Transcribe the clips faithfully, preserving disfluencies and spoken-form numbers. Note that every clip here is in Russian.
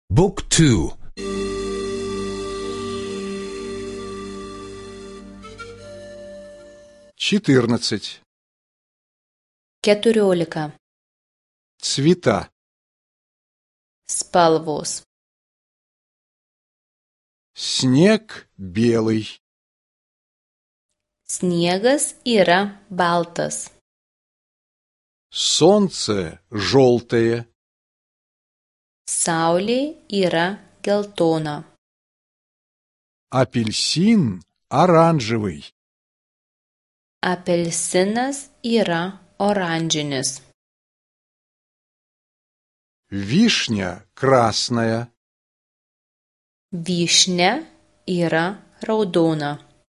บุ๊กทู четырнадцать. Keturiolika. Цвета. Spalvos. Снег белый. Sniegas yra baltas. Солнце желтое. Saulė yra geltona. Апельсин оранжевый. Apelsinas yra oranžinis. Вишня красная. Vyšnia yra raudona.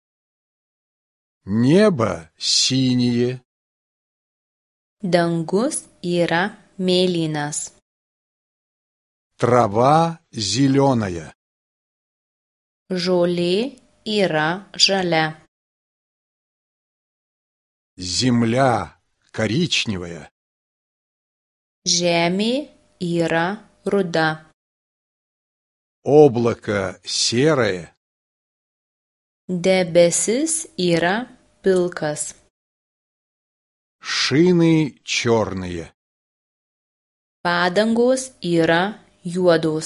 Небо синее. Dangus yra mėlynas. Трава зеленая. Žolė yra žalia. Земля коричневая. Žemė yra ruda. Облако серое. Debesis yra pilkas. Шины черные. Padangos yra juodos.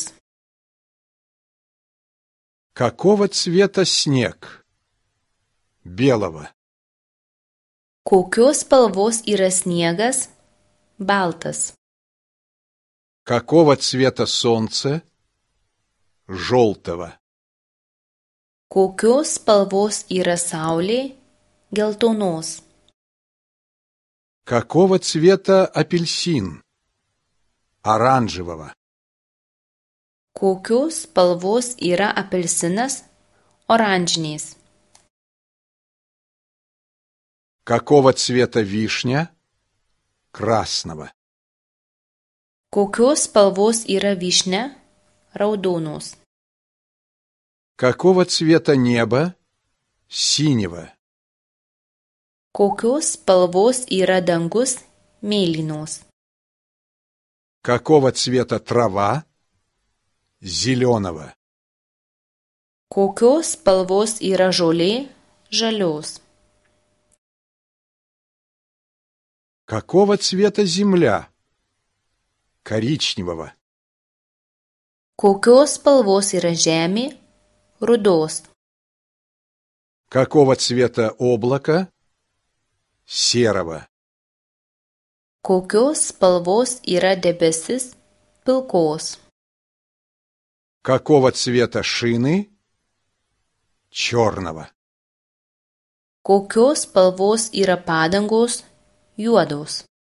Какого цвета снег? Белого. Kokios spalvos yra sniegas? Baltas. Какого цвета солнце? Желтого. Kokios spalvos yra saulė? Geltonos. Какого цвета апельсин? Оранжевого. Kokios spalvos yra apelsinas? Oranžinės. Какого цвета вишня? Красного. Kokios spalvos yra vyšnia? Raudonos. Какого цвета небо? Синего. Kokios spalvos yra dangus? Mėlynos. Какого цвета трава? Зеленого. Kokios spalvos yra žolė? Žalios. Какого цвета земля? Коричневого. Kokios spalvos yra žemė? Rudos. Какого цвета облако? Серого. Kokios spalvos yra debesis? Pilkos. Какого цвета шины? Черного. Kokios spalvos yra padangos? Juodos.